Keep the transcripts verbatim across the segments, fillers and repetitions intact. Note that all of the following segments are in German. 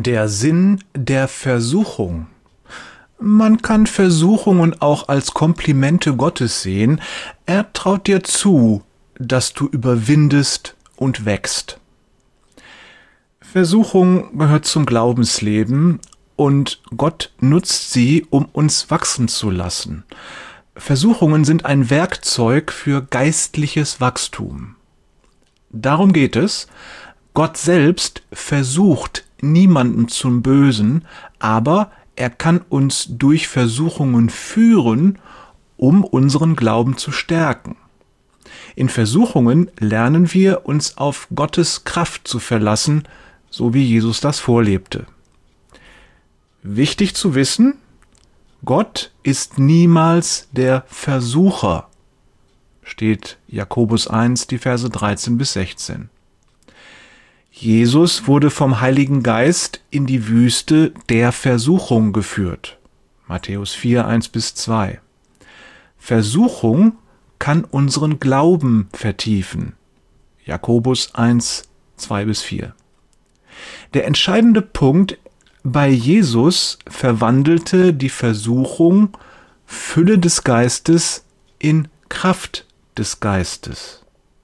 Der Sinn der Versuchung. Man kann Versuchungen auch als Komplimente Gottes sehen. Er traut dir zu, dass du überwindest und wächst. Versuchung gehört zum Glaubensleben und Gott nutzt sie, um uns wachsen zu lassen. Versuchungen sind ein Werkzeug für geistliches Wachstum. Darum geht es. Gott selbst versucht niemanden zum Bösen, aber er kann uns durch Versuchungen führen, um unseren Glauben zu stärken. In Versuchungen lernen wir, uns auf Gottes Kraft zu verlassen, so wie Jesus das vorlebte. Wichtig zu wissen: Gott ist niemals der Versucher, steht Jakobus eins, die Verse dreizehn bis sechzehn. Jesus wurde vom Heiligen Geist in die Wüste der Versuchung geführt. Matthäus vier, eins bis zwei. Versuchung kann unseren Glauben vertiefen. Jakobus eins, zwei bis vier. Der entscheidende Punkt: Bei Jesus verwandelte die Versuchung Fülle des Geistes in Kraft des Geistes.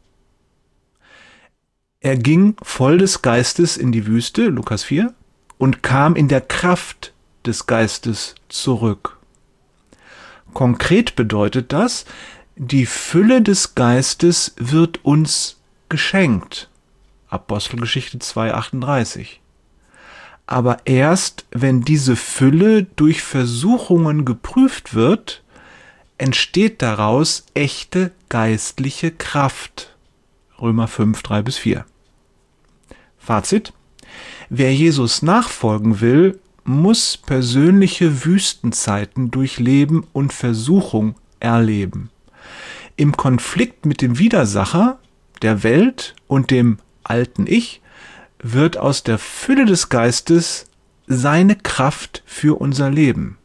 Er ging voll des Geistes in die Wüste, Lukas vier, und kam in der Kraft des Geistes zurück. Konkret bedeutet das, die Fülle des Geistes wird uns geschenkt. Apostelgeschichte zwei, achtunddreißig. Aber erst wenn diese Fülle durch Versuchungen geprüft wird, entsteht daraus echte geistliche Kraft. Römer fünf, drei bis vier. Fazit: Wer Jesus nachfolgen will, muss persönliche Wüstenzeiten durchleben und Versuchung erleben. Im Konflikt mit dem Widersacher, der Welt und dem alten Ich wird aus der Fülle des Geistes seine Kraft für unser Leben.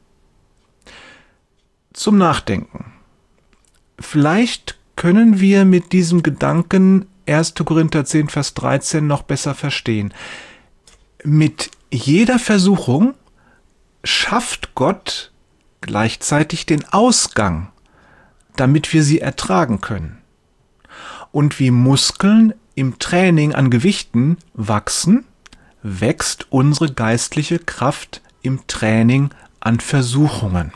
Zum Nachdenken. Vielleicht können wir mit diesem Gedanken erster Korinther zehn, Vers dreizehn noch besser verstehen. Mit jeder Versuchung schafft Gott gleichzeitig den Ausgang, damit wir sie ertragen können. Und wie Muskeln im Training an Gewichten wachsen, wächst unsere geistliche Kraft im Training an Versuchungen.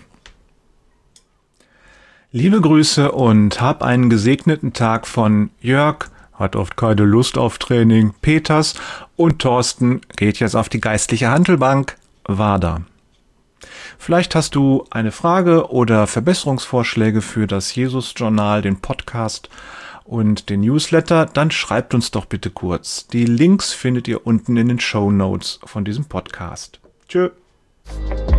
Liebe Grüße und hab einen gesegneten Tag von Jörg, hat oft keine Lust auf Training, Peters, und Thorsten geht jetzt auf die geistliche Hantelbank, Wader. Vielleicht hast du eine Frage oder Verbesserungsvorschläge für das Jesus-Journal, den Podcast und den Newsletter, dann schreibt uns doch bitte kurz. Die Links findet ihr unten in den Shownotes von diesem Podcast. Tschö.